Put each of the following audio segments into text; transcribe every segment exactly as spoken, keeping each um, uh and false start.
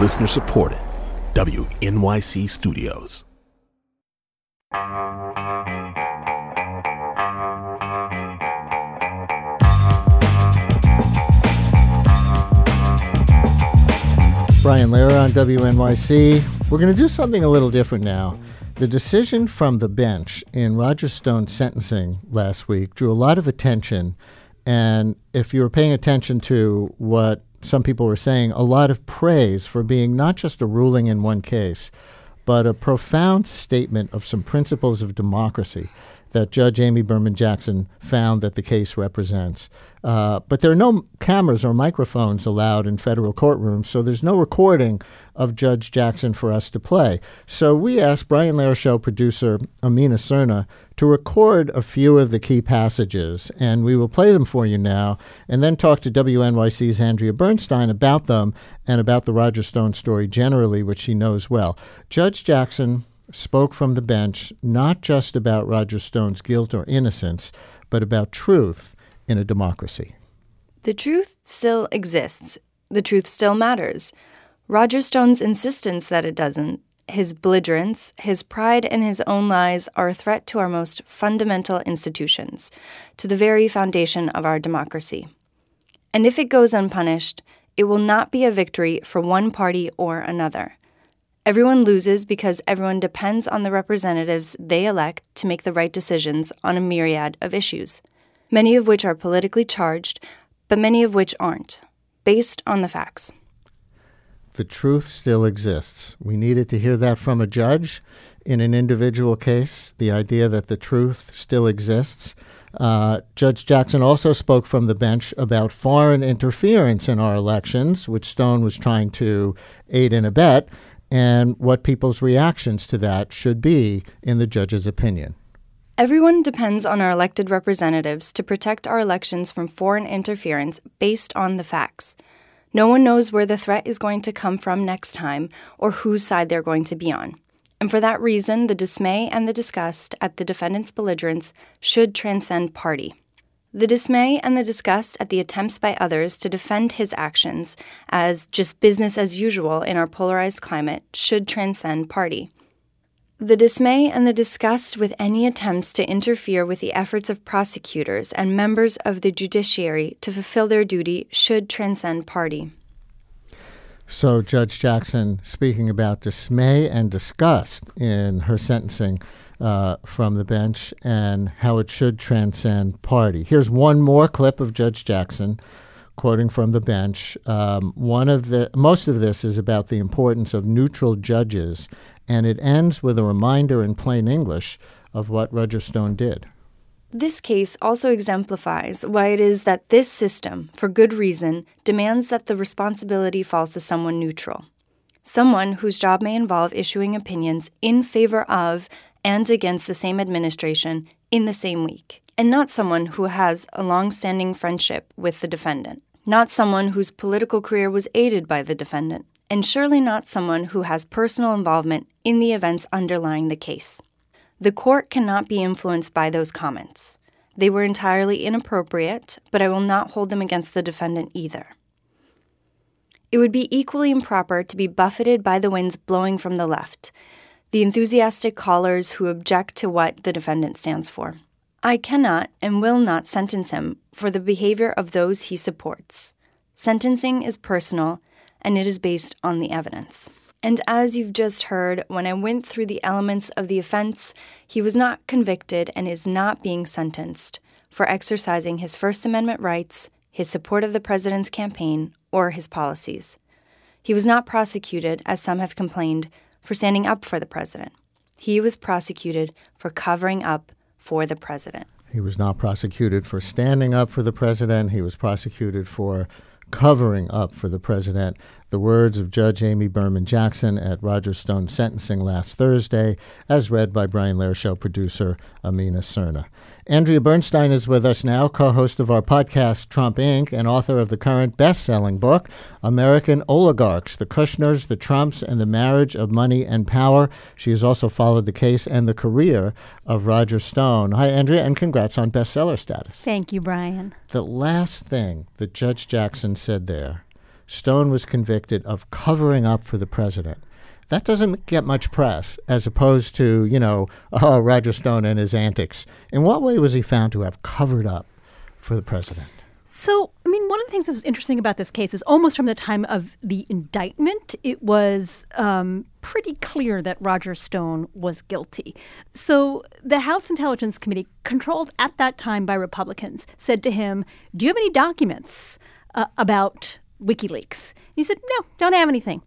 Listener supported. W N Y C Studios. Brian Lehrer on W N Y C. We're going to do something a little different now. The decision from the bench in Roger Stone's sentencing last week drew a lot of attention. And if you were paying attention to what some people were saying, a lot of praise for being not just a ruling in one case, but a profound statement of some principles of democracy that Judge Amy Berman Jackson found that the case represents. Uh, but there are no cameras or microphones allowed in federal courtrooms, so there's no recording of Judge Jackson for us to play. So we asked Brian Lehrer Show producer Amina Serna to record a few of the key passages, and we will play them for you now, and then talk to W N Y C's Andrea Bernstein about them and about the Roger Stone story generally, which she knows well. Judge Jackson spoke from the bench not just about Roger Stone's guilt or innocence, but about truth in a democracy. The truth still exists. The truth still matters. Roger Stone's insistence that it doesn't, his belligerence, his pride in his own lies are a threat to our most fundamental institutions, to the very foundation of our democracy. And if it goes unpunished, it will not be a victory for one party or another. Everyone loses because everyone depends on the representatives they elect to make the right decisions on a myriad of issues, many of which are politically charged, but many of which aren't, based on the facts. The truth still exists. We needed to hear that from a judge in an individual case, the idea that the truth still exists. Uh, Judge Jackson also spoke from the bench about foreign interference in our elections, which Stone was trying to aid and abet, and what people's reactions to that should be, in the judge's opinion. Everyone depends on our elected representatives to protect our elections from foreign interference based on the facts. No one knows where the threat is going to come from next time or whose side they're going to be on. And for that reason, the dismay and the disgust at the defendant's belligerence should transcend party. The dismay and the disgust at the attempts by others to defend his actions as just business as usual in our polarized climate should transcend party. The dismay and the disgust with any attempts to interfere with the efforts of prosecutors and members of the judiciary to fulfill their duty should transcend party. So Judge Jackson speaking about dismay and disgust in her sentencing uh, from the bench and how it should transcend party. Here's one more clip of Judge Jackson quoting from the bench. Um, one of the most of this is about the importance of neutral judges, and it ends with a reminder in plain English of what Roger Stone did. This case also exemplifies why it is that this system, for good reason, demands that the responsibility falls to someone neutral, someone whose job may involve issuing opinions in favor of and against the same administration in the same week, and not someone who has a long-standing friendship with the defendant, not someone whose political career was aided by the defendant, and surely not someone who has personal involvement in the events underlying the case. The court cannot be influenced by those comments. They were entirely inappropriate, but I will not hold them against the defendant either. It would be equally improper to be buffeted by the winds blowing from the left, the enthusiastic callers who object to what the defendant stands for. I cannot and will not sentence him for the behavior of those he supports. Sentencing is personal, and it is based on the evidence. And as you've just heard, when I went through the elements of the offense, he was not convicted and is not being sentenced for exercising his First Amendment rights, his support of the president's campaign, or his policies. He was not prosecuted, as some have complained, for standing up for the president. He was prosecuted for covering up for the president. He was not prosecuted for standing up for the president. He was prosecuted for covering up for the president. The words of Judge Amy Berman Jackson at Roger Stone's sentencing last Thursday, as read by Brian Lehrer Show producer Amina Serna. Andrea Bernstein is with us now, co-host of our podcast, Trump Incorporated, and author of the current best-selling book, American Oligarchs, The Kushners, the Trumps, and the Marriage of Money and Power. She has also followed the case and the career of Roger Stone. Hi, Andrea, and congrats on bestseller status. Thank you, Brian. The last thing that Judge Jackson said there Stone was convicted of covering up for the president. That doesn't get much press as opposed to, you know, oh, Roger Stone and his antics. In what way was he found to have covered up for the president? So, I mean, one of the things that was interesting about this case is almost from the time of the indictment, it was um, pretty clear that Roger Stone was guilty. So the House Intelligence Committee, controlled at that time by Republicans, said to him, do you have any documents uh, about WikiLeaks? He said, no, don't have anything.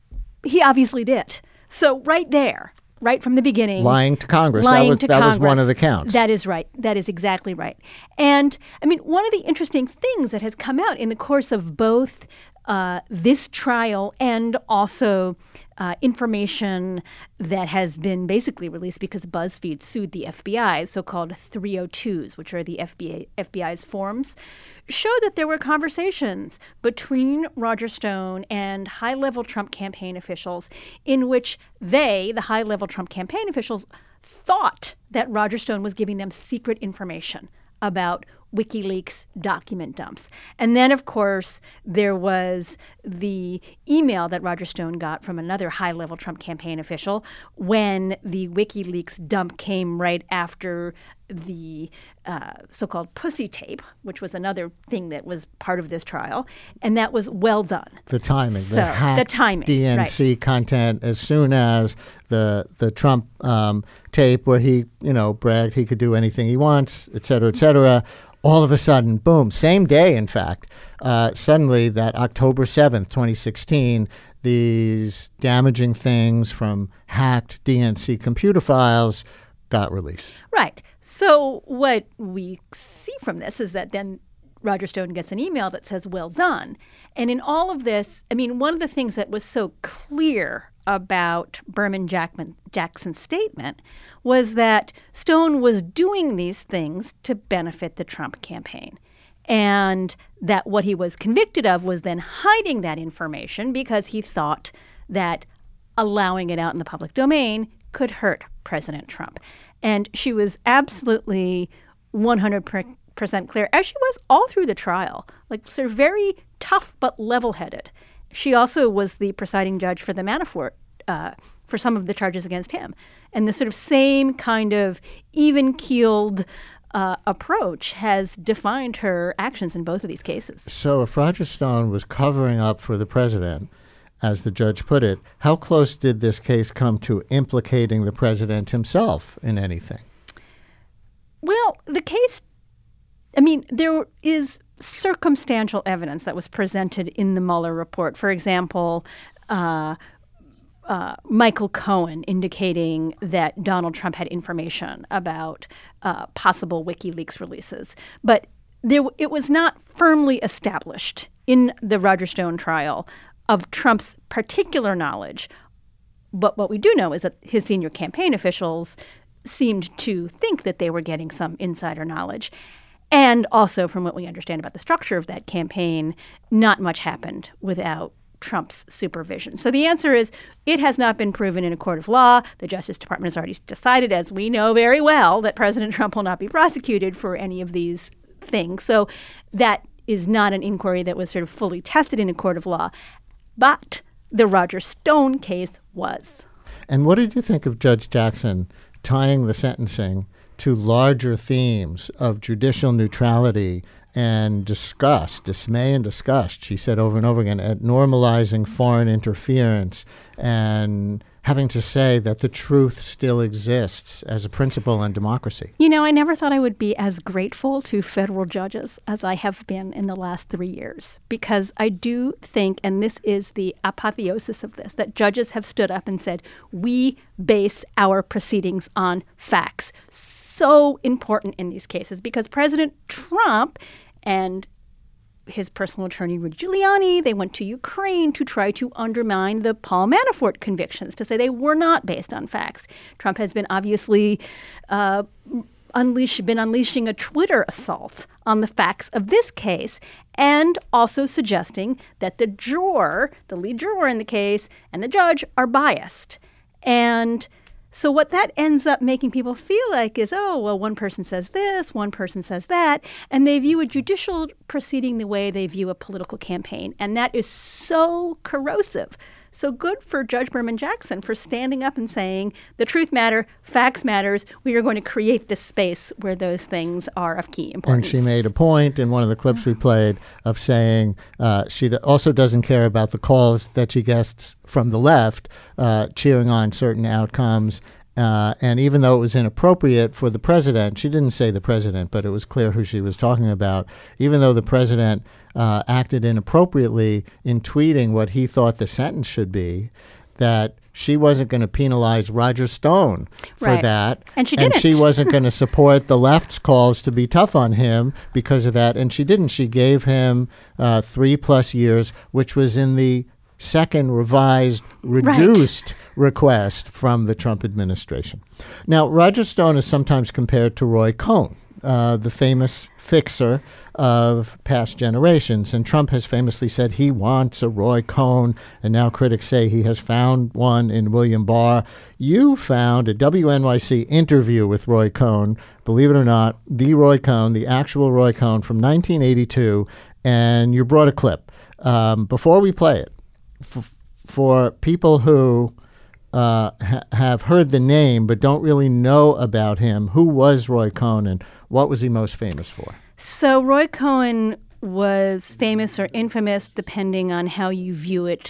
He obviously did. So right there, right from the beginning. Lying to Congress. Lying that was, to that Congress. was one of the counts. That is right. That is exactly right. And, I mean, one of the interesting things that has come out in the course of both uh, this trial and also uh, information that has been basically released because BuzzFeed sued the F B I, so-called three oh twos, which are the F B I, F B I's forms, show that there were conversations between Roger Stone and high-level Trump campaign officials in which they, the high-level Trump campaign officials, thought that Roger Stone was giving them secret information about WikiLeaks document dumps. And then, of course, there was the email that Roger Stone got from another high-level Trump campaign official when the WikiLeaks dump came right after the uh, so-called pussy tape, which was another thing that was part of this trial, and that was well done. The timing, so, the hacked the timing, D N C right. content as soon as the the Trump um, tape where he, you know, bragged he could do anything he wants, et cetera, et cetera. All of a sudden, boom, same day, in fact, uh, suddenly that October seventh, twenty sixteen, these damaging things from hacked D N C computer files got released. Right. So what we see from this is that then Roger Stone gets an email that says, well done. And in all of this, I mean, one of the things that was so clear about Berman Jackman, Jackson's statement was that Stone was doing these things to benefit the Trump campaign. And that what he was convicted of was then hiding that information because he thought that allowing it out in the public domain could hurt President Trump. And she was absolutely one hundred percent clear, as she was all through the trial, like sort of very tough but level-headed. She also was the presiding judge for the Manafort, uh, for some of the charges against him. And the sort of same kind of even-keeled uh, approach has defined her actions in both of these cases. So if Roger Stone was covering up for the president, as the judge put it, how close did this case come to implicating the president himself in anything? Well, the case, I mean, there is circumstantial evidence that was presented in the Mueller report. For example, uh, uh, Michael Cohen indicating that Donald Trump had information about uh, possible WikiLeaks releases. But there, it was not firmly established in the Roger Stone trial of Trump's particular knowledge. But what we do know is that his senior campaign officials seemed to think that they were getting some insider knowledge. And also, from what we understand about the structure of that campaign, not much happened without Trump's supervision. So the answer is it has not been proven in a court of law. The Justice Department has already decided, as we know very well, that President Trump will not be prosecuted for any of these things. So that is not an inquiry that was sort of fully tested in a court of law. But the Roger Stone case was. And what did you think of Judge Jackson tying the sentencing to larger themes of judicial neutrality and disgust, dismay and disgust, she said over and over again, at normalizing foreign interference and having to say that the truth still exists as a principle in democracy? You know, I never thought I would be as grateful to federal judges as I have been in the last three years, because I do think, and this is the apotheosis of this, that judges have stood up and said, we base our proceedings on facts. So important in these cases, because President Trump and his personal attorney, Rudy Giuliani, they went to Ukraine to try to undermine the Paul Manafort convictions, to say they were not based on facts. Trump has been obviously uh, unleash, been unleashing a Twitter assault on the facts of this case, and also suggesting that the juror, the lead juror in the case, and the judge are biased. And So what that ends up making people feel like is, oh, well, one person says this, one person says that, and they view a judicial proceeding the way they view a political campaign. And that is so corrosive. So good for Judge Berman Jackson for standing up and saying, the truth matter, facts matters. We are going to create this space where those things are of key importance. And she made a point in one of the clips we played of saying uh, she also doesn't care about the calls that she gets from the left uh, cheering on certain outcomes. Uh, and even though it was inappropriate for the president, she didn't say the president, but it was clear who she was talking about. Even though the president uh, acted inappropriately in tweeting what he thought the sentence should be, that she wasn't going to penalize Roger Stone for right. that. And she didn't. And she wasn't going to support the left's calls to be tough on him because of that. And she didn't. She gave him uh, three plus years, which was in the second revised, reduced right. request from the Trump administration. Now, Roger Stone is sometimes compared to Roy Cohn, uh, the famous fixer of past generations. And Trump has famously said he wants a Roy Cohn, and now critics say he has found one in William Barr. You found a W N Y C interview with Roy Cohn, believe it or not, the Roy Cohn, the actual Roy Cohn from nineteen eighty-two, and you brought a clip. Um, before we play it, f- for people who uh, ha- have heard the name but don't really know about him, who was Roy Cohn and what was he most famous for? So Roy Cohn was famous or infamous, depending on how you view it,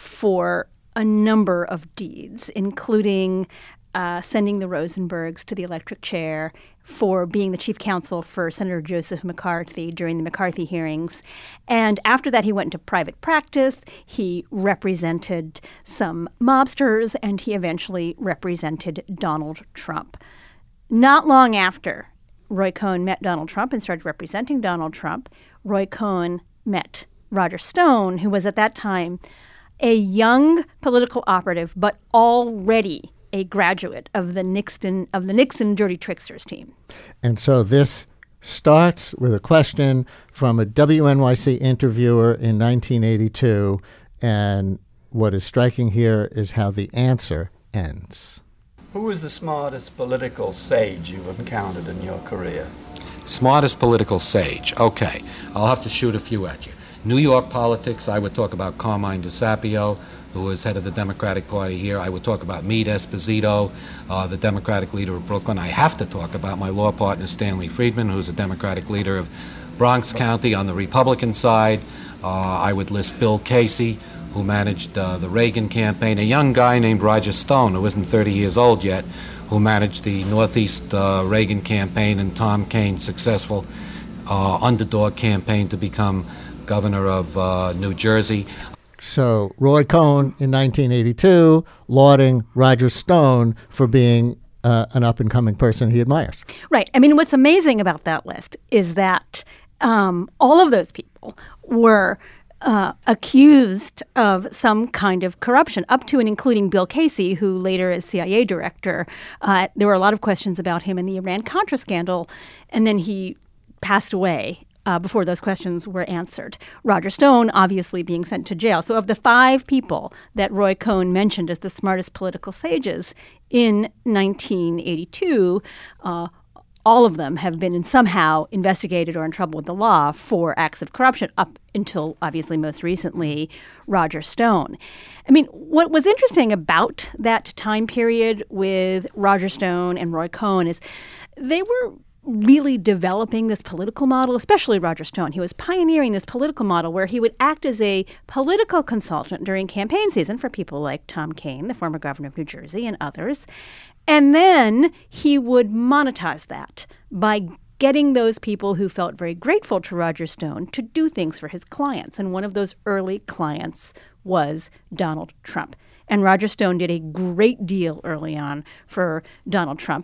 for a number of deeds, including uh, sending the Rosenbergs to the electric chair, for being the chief counsel for Senator Joseph McCarthy during the McCarthy hearings. And after that, he went into private practice. He represented some mobsters, and he eventually represented Donald Trump. Not long after Roy Cohn met Donald Trump and started representing Donald Trump, Roy Cohn met Roger Stone, who was at that time a young political operative, but already a graduate of the Nixon of the Nixon Dirty Tricksters team. And so this starts with a question from a W N Y C interviewer in nineteen eighty-two, and what is striking here is how the answer ends. Who is the smartest political sage you've encountered in your career? Smartest political sage. Okay, I'll have to shoot a few at you. New York politics, I would talk about Carmine DeSapio, who was head of the Democratic Party here. I would talk about Meade Esposito, uh, the Democratic leader of Brooklyn. I have to talk about my law partner, Stanley Friedman, who's a Democratic leader of Bronx County on the Republican side. Uh, I would list Bill Casey, who managed uh, the Reagan campaign, a young guy named Roger Stone, who isn't thirty years old yet, who managed the Northeast uh, Reagan campaign and Tom Kaine's successful uh, underdog campaign to become governor of uh, New Jersey. So Roy Cohn in nineteen eighty-two lauding Roger Stone for being uh, an up-and-coming person he admires. Right. I mean, what's amazing about that list is that um, all of those people were uh, accused of some kind of corruption, up to and including Bill Casey, who later as C I A director. Uh, there were a lot of questions about him in the Iran-Contra scandal, and then he passed away Uh, before those questions were answered. Roger Stone obviously being sent to jail. So of the five people that Roy Cohn mentioned as the smartest political sages in nineteen eighty-two, uh, all of them have been in somehow investigated or in trouble with the law for acts of corruption, up until obviously most recently Roger Stone. I mean, what was interesting about that time period with Roger Stone and Roy Cohn is they were really developing this political model, especially Roger Stone. He was pioneering this political model where he would act as a political consultant during campaign season for people like Tom Kaine, the former governor of New Jersey, and others. And then he would monetize that by getting those people who felt very grateful to Roger Stone to do things for his clients. And one of those early clients was Donald Trump. And Roger Stone did a great deal early on for Donald Trump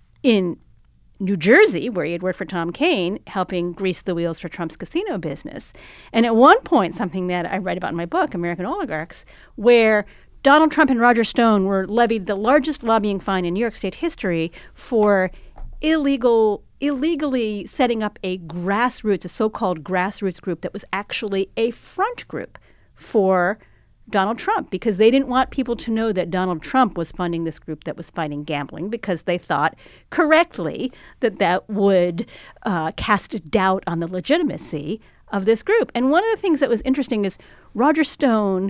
in New Jersey, where he had worked for Tom Kaine, helping grease the wheels for Trump's casino business. And at one point, something that I write about in my book, American Oligarchs, where Donald Trump and Roger Stone were levied the largest lobbying fine in New York State history for illegal, illegally setting up a grassroots, a so-called grassroots group that was actually a front group for Donald Trump, because they didn't want people to know that Donald Trump was funding this group that was fighting gambling, because they thought correctly that that would uh, cast doubt on the legitimacy of this group. And one of the things that was interesting is Roger Stone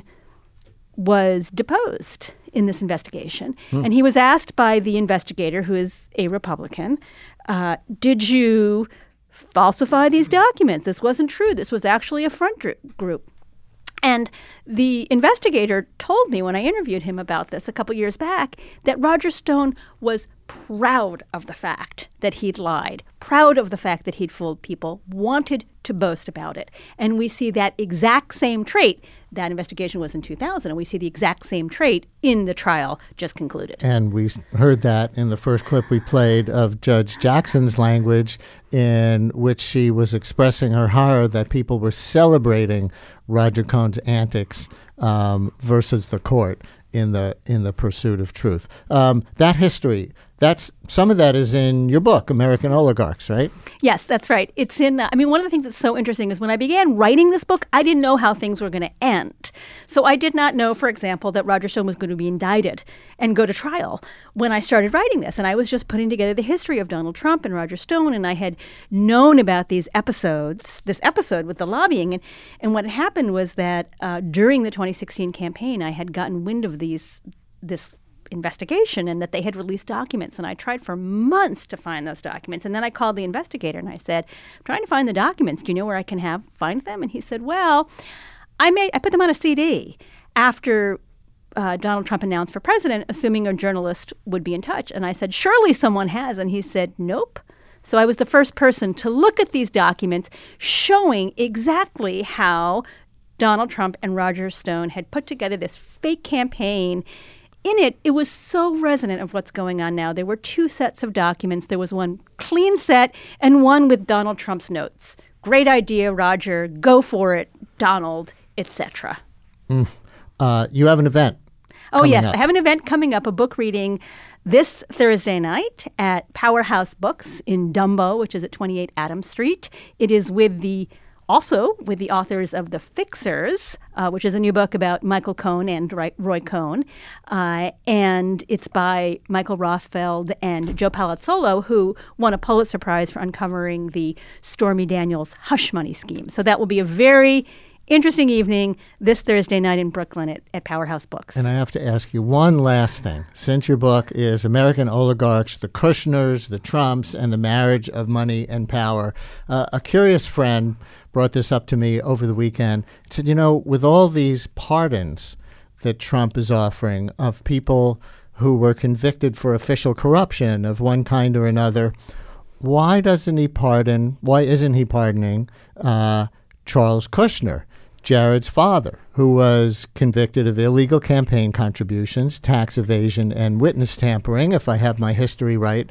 was deposed in this investigation. Hmm. And he was asked by the investigator, who is a Republican, uh, did you falsify these documents? This wasn't true. This was actually a front dr- group. And the investigator told me when I interviewed him about this a couple years back that Roger Stone was proud of the fact that he'd lied, proud of the fact that he'd fooled people, wanted to boast about it. And we see that exact same trait. That investigation was in two thousand, and we see the exact same trait in the trial just concluded. And we heard that in the first clip we played of Judge Jackson's language, in which she was expressing her horror that people were celebrating Roger Cohn's antics um, versus the court in the in the pursuit of truth. Um, that history, that's some of that is in your book, American Oligarchs, right? Yes, that's right. It's in, uh, I mean, one of the things that's so interesting is when I began writing this book, I didn't know how things were going to end. So I did not know, for example, that Roger Stone was going to be indicted and go to trial when I started writing this. And I was just putting together the history of Donald Trump and Roger Stone, and I had known about these episodes, this episode with the lobbying. And, and what had happened was that uh, during the twenty sixteen campaign, I had gotten wind of these this investigation and that they had released documents. And I tried for months to find those documents. And then I called the investigator and I said, I'm trying to find the documents. Do you know where I can have find them? And he said, well, I made I put them on a C D after uh, Donald Trump announced for president, assuming a journalist would be in touch. And I said, surely someone has. And he said, nope. So I was the first person to look at these documents showing exactly how Donald Trump and Roger Stone had put together this fake campaign. In it, it was so resonant of what's going on now. There were two sets of documents. There was one clean set and one with Donald Trump's notes. Great idea, Roger. Go for it, Donald, et cetera. Mm. Uh, you have an event. Oh, yes. Up. I have an event coming up, a book reading this Thursday night at Powerhouse Books in Dumbo, which is at twenty-eight Adams Street. It is with the Also with the authors of The Fixers, uh, which is a new book about Michael Cohen and Roy Cohn. Uh, and it's by Michael Rothfeld and Joe Palazzolo, who won a Pulitzer Prize for uncovering the Stormy Daniels hush money scheme. So that will be a very interesting evening this Thursday night in Brooklyn at, at Powerhouse Books. And I have to ask you one last thing. Since your book is American Oligarchs, the Kushners, the Trumps, and the Marriage of Money and Power, uh, a curious friend brought this up to me over the weekend. He said, you know, with all these pardons that Trump is offering of people who were convicted for official corruption of one kind or another, why doesn't he pardon, why isn't he pardoning uh, Charles Kushner, Jared's father, who was convicted of illegal campaign contributions, tax evasion, and witness tampering, if I have my history right.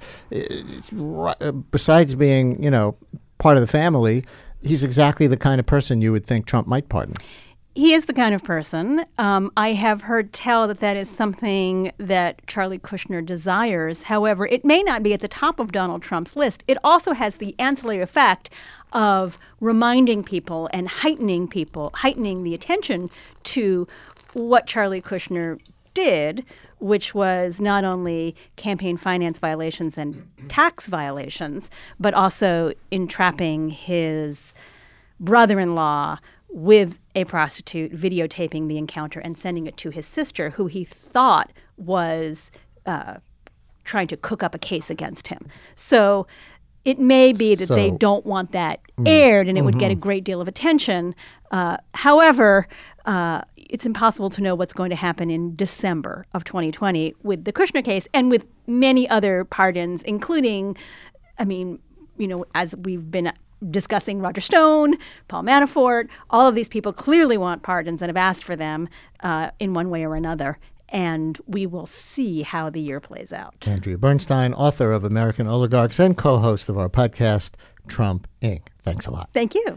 Besides being, you know, part of the family, he's exactly the kind of person you would think Trump might pardon. He is the kind of person. Um, I have heard tell that that is something that Charlie Kushner desires. However, it may not be at the top of Donald Trump's list. It also has the ancillary effect of reminding people and heightening people, heightening the attention to what Charlie Kushner did, which was not only campaign finance violations and tax violations, but also entrapping his brother-in-law with a prostitute, videotaping the encounter and sending it to his sister, who he thought was uh, trying to cook up a case against him. So it may be that so, they don't want that aired, and it mm-hmm. would get a great deal of attention. Uh, however, uh, it's impossible to know what's going to happen in December of twenty twenty with the Kushner case and with many other pardons, including, I mean, you know, as we've been discussing Roger Stone, Paul Manafort, all of these people clearly want pardons and have asked for them uh, in one way or another. And we will see how the year plays out. Andrea Bernstein, author of American Oligarchs and co-host of our podcast, Trump Incorporated. Thanks a lot. Thank you.